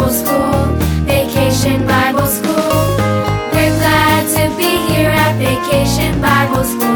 Bible School, Vacation Bible School. We're glad to be here at Vacation Bible School.